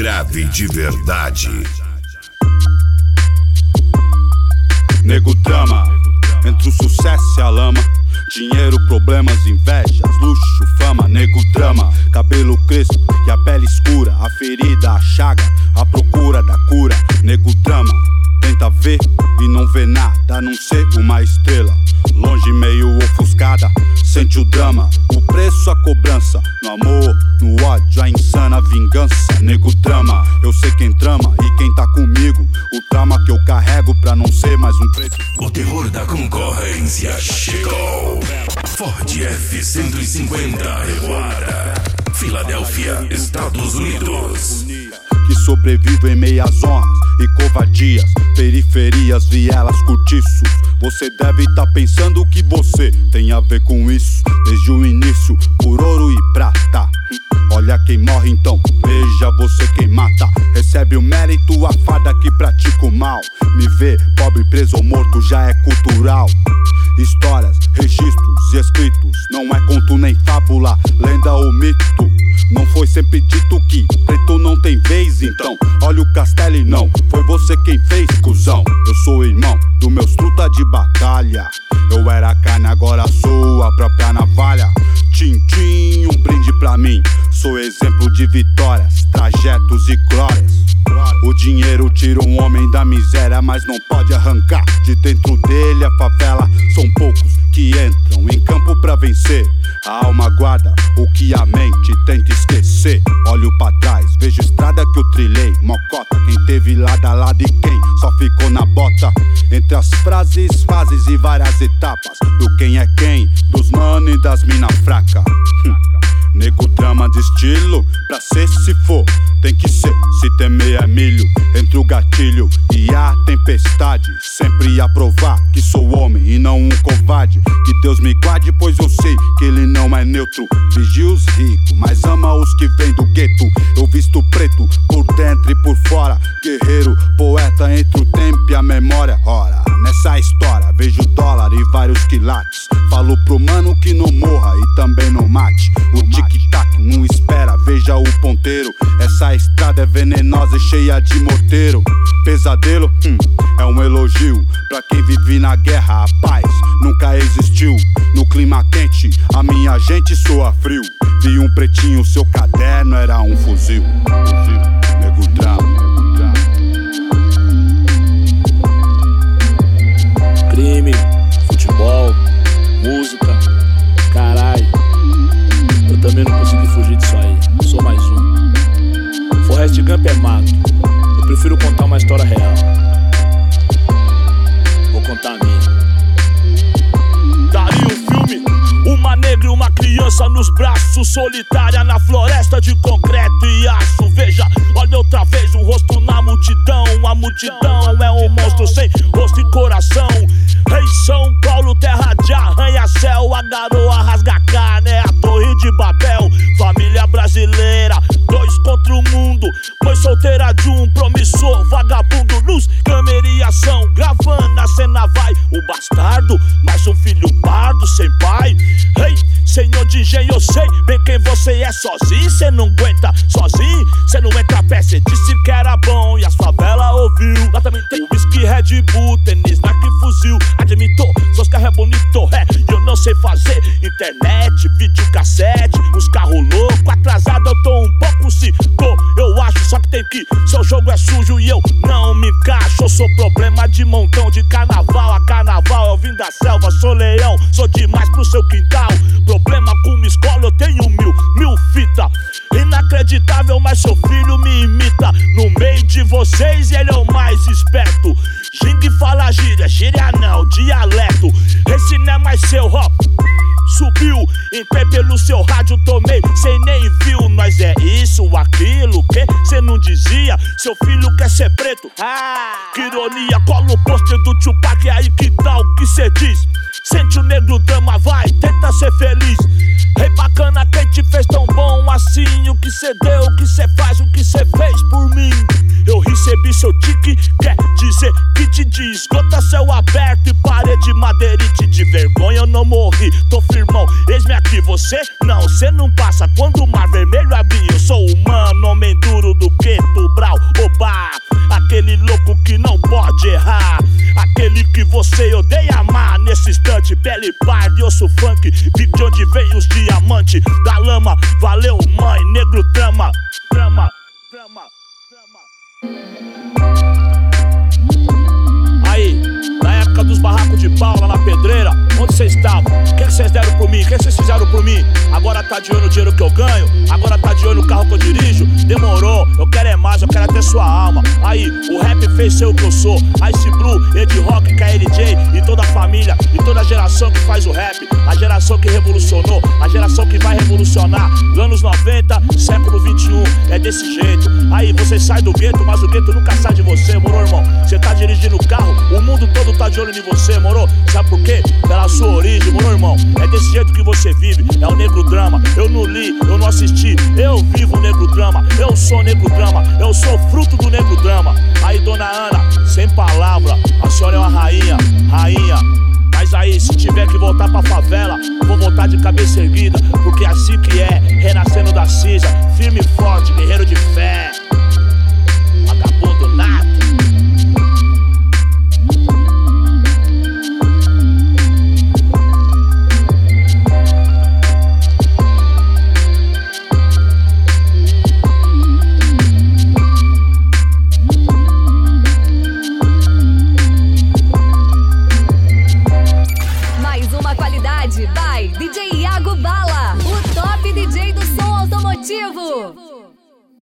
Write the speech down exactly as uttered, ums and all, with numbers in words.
grave de verdade. Nego drama, entre o sucesso e a lama. Dinheiro, problemas, invejas, luxo, fama. Nego drama, cabelo crespo e a pele escura. A ferida, a chaga, a procura da cura. Nego drama, tenta ver e não vê nada a não ser uma estrela. Longe, meio ofuscada, sente o drama. O preço, a cobrança. No amor, no ódio, a insana vingança. Nego drama, eu sei quem trama e quem tá comigo. O trauma que eu carrego pra não ser mais um preto. O terror da concorrência chegou. Ford F cento e cinquenta Revoada, Filadélfia, Estados Unidos. Que sobrevive em meias honras e covardias, periferias, vielas, cortiços. Você deve tá pensando que você tem a ver com isso. Desde o início, por ouro e prata. Olha quem morre então, veja você quem mata. Recebe o mérito, a fada que pratica o mal. Me ver pobre, preso ou morto já é cultural. Histórias, registros e escritos, não é conto nem fábula, lenda ou mito. Não foi sempre dito que preto não tem vez, então olha o castelo e não foi você quem fez, cuzão. Eu sou irmão dos meus truta de batalha. Eu era carne, agora sou a própria navalha. Tintim, um brinde pra mim. Sou exemplo de vitórias, trajetos e glórias. O dinheiro tira um homem da miséria, mas não pode arrancar de dentro dele a favela. São poucos que entram em campo pra vencer. A alma guarda o que a mente tenta esquecer. Olho pra trás, vejo estrada que eu trilhei. Mocota, quem teve lado a lado e quem só ficou na bota. Entre as frases, fases e várias etapas do quem é quem, dos mano e das mina fraca. Nego drama de estilo, pra ser se for, tem que ser, se temer é milho. Entre o gatilho e a tempestade, sempre a provar que sou homem e não um covarde. Que Deus me guarde, pois eu sei que ele não é neutro. Vigia os ricos, mas ama os que vêm do gueto. Eu visto preto, por dentro e por fora. Guerreiro, poeta entre o tempo e a memória. Ora, nessa história vejo dólar e vários quilates. Falo pro mano que não morra e também não mate. O tic-tac não espera, veja o ponteiro. Essa estrada é venenosa e cheia de morteiro. Pesadelo, hum, é um elogio pra quem vive na guerra. A paz nunca existiu. No clima quente, a minha gente soa frio. Vi um pretinho, seu caderno era um fuzil. Nego drama. Crime, futebol, música, caralho. Eu também não consegui fugir disso aí, sou mais um. Forrest Gump é mato, eu prefiro contar uma história real. Vou contar a minha. Daria um filme, uma negra e uma criança nos braços, solitária na floresta de concreto e aço. Veja, olha outra vez um rosto na multidão. A multidão é um monstro sem rosto e coração. Rei São Paulo, terra de arranha-céu. A garoa rasga carne, é a torre de Babel. Família brasileira, dois contra o mundo. Mãe solteira de um promissor vagabundo. Luz, câmera e ação, gravando a cena vai. O bastardo, mais um filho pardo sem pai. Rei, senhor de engenho, eu sei bem quem você é. Sozinho cê não aguenta, sozinho cê não entra a pé. Cê disse que era bom e as favelas ouviu. Lá também tem whisky, Red Bull, tênis, Nike, fuzil. Admitou, seus carros é bonito, é, e eu não sei fazer internet, videocassete, uns carros loucos. Atrasado eu tô um pouco, se tô, eu acho, só que tem que. Seu jogo é sujo e eu não me encaixo. Eu sou problema de montão, de carnaval a carnaval. Eu vim da selva, sou leão, sou demais pro seu quintal. Problema com uma escola, eu tenho mil, mil fita. Inacreditável, mas seu filho me imita. No meio de vocês ele é o mais esperto. Gingue fala gíria, gíria não, dialeto. Esse não é mais seu, ó. Subiu, entrei pelo seu rádio, tomei, cê nem viu. Nós é isso, aquilo, que cê não dizia. Seu filho quer ser preto, ah, que ironia. Cola o pôster do Tupac, é aí que tal o que cê diz. Sente o negro drama, vai, tenta ser feliz. Rei bacana, quem te fez tão bom assim? O que cê deu, o que cê faz, o que cê fez por mim? Eu recebi seu tique, quer dizer que te diz. Gota céu aberto e parede madeirite. De vergonha eu não morri, tô firmão, eis-me aqui. Você não, cê não passa quando o mar vermelho abrir. Eu sou humano, homem duro do gueto. bar de osso funk, vi de onde vem os diamantes da lama. Valeu, mãe, negro drama, drama, drama, drama. Aí, na época dos barracos de pau lá na pedreira, onde vocês estavam? O que vocês deram por mim? O que vocês fizeram por mim? Agora tá de olho no dinheiro que eu ganho? Agora tá de olho no carro que eu dirijo? Demorou, eu quero é mais, eu quero até sua alma. Aí, o rap fez ser o que eu sou. Ice Blue, Ed Rock, K L J e toda a família e toda a geração que faz o rap. A geração que revolucionou, a geração que vai revolucionar. Anos noventa, século vinte e um, é desse jeito. Aí, você sai do gueto, mas o gueto nunca sai de você, moro, irmão? Você tá dirigindo o carro, o mundo todo tá de olho em você, moro? Sabe por quê? Pela sua origem, moro, irmão? É desse jeito que você vive, é o negro drama. Eu não li, eu não assisti, eu vivo o negro drama. Eu sou negro drama, eu sou fruto do negro drama. Aí, dona Ana, sem palavra, a senhora é uma rainha, rainha. Mas aí, se tiver que voltar pra favela, vou voltar de cabeça erguida, porque assim que é, renascendo da cinza, firme e forte, guerreiro de fé. Vagabundo nada.